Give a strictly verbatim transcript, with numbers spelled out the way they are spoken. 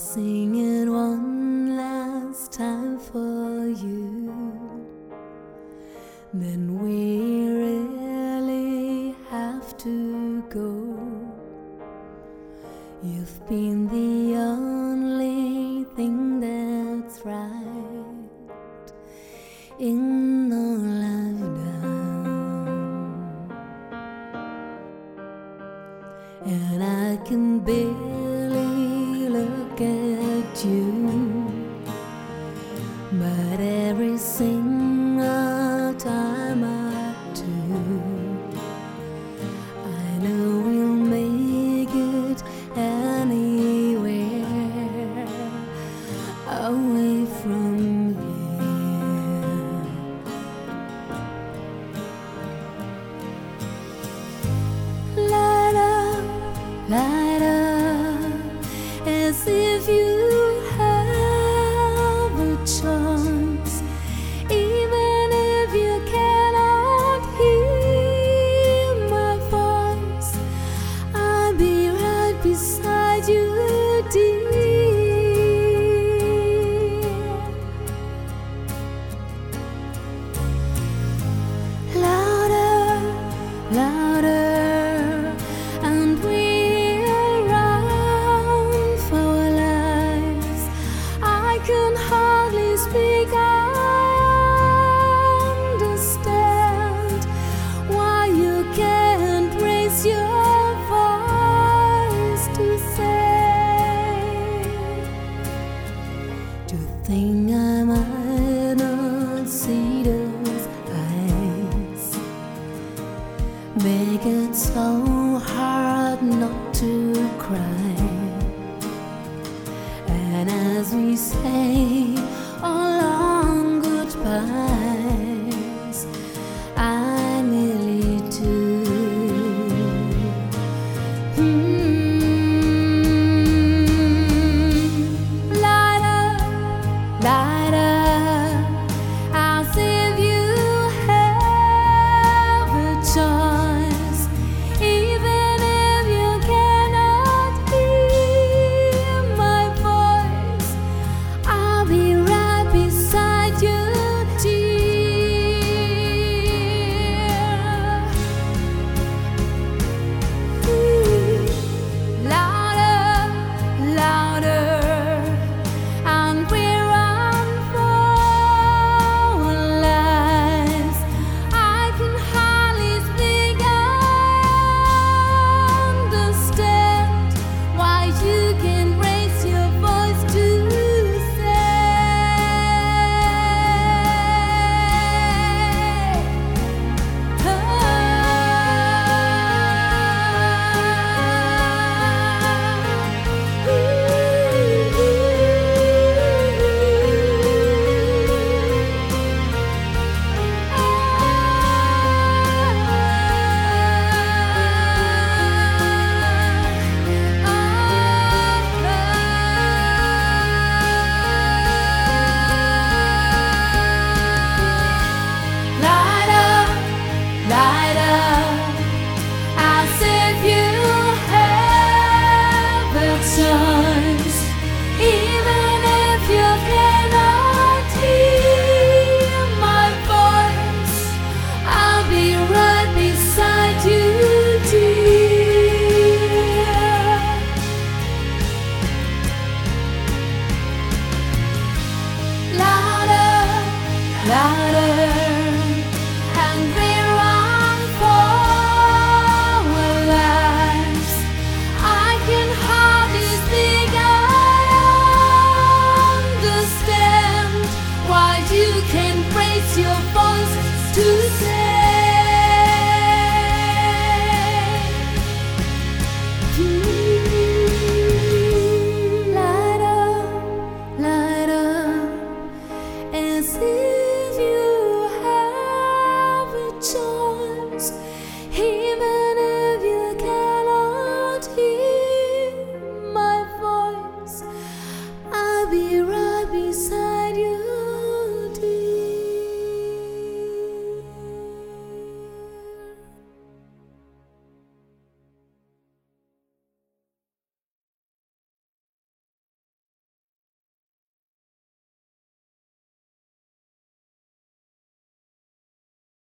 sing it one last time for you. Then we really have to go. You've been the only thing that's right in all I've done, and I can barely look at you, but every single time I do, I know we'll make it anywhere away from here. Light up, light up, as if you have a choice, even if you cannot hear my voice. I'll be right beside you, dear. Louder, louder, and we'll run for our lives. I can hardly speak, I understand why you can't raise your voice to say, to think I might not see those eyes, make it so hard not to cry. And as we say our long goodbyes, I nearly do. Mm. Light up, light up, as if you have a choice, even if you cannot hear my voice. I'll be right beside you, dear. Ooh. Louder, louder, and we run for our lives. I can hardly speak, I understand why you can raise your voice to light up, light up, as if you have a choice, even if you cannot hear my voice. I'll be right beside you, dear. Louder, louder, and we run for our lives. I can hardly speak, I understand why you can't raise your voice to say. Light up, light up, as if you have a choice, even if you cannot hear my voice. I'll be right beside